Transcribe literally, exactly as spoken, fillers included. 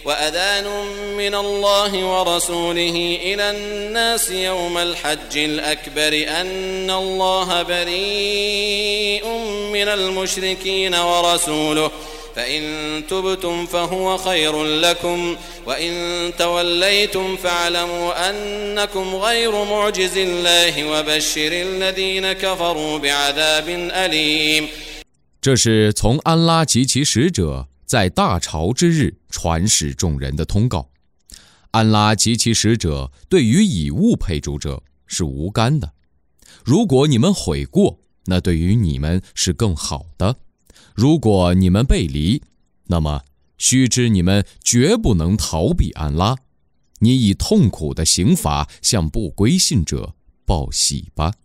وأذان من الله ورسوله إلى الناس يوم الحج الأكبر أن الله بريء من المشركين ورسوله فإن تبتم فهو خير لكم وإن توليتم فاعلموا أنكم غير معجز الله وبشر الذين كفروا بعذاب أليم。 这是从安拉及其使者在大潮之日传使众人的通告。安拉及其使者对于以物配主者是无干的。如果你们悔过，那对于你们是更好的。如果你们背离，那么须知你们绝不能逃避安拉。你以痛苦的刑罚向不归信者报喜吧。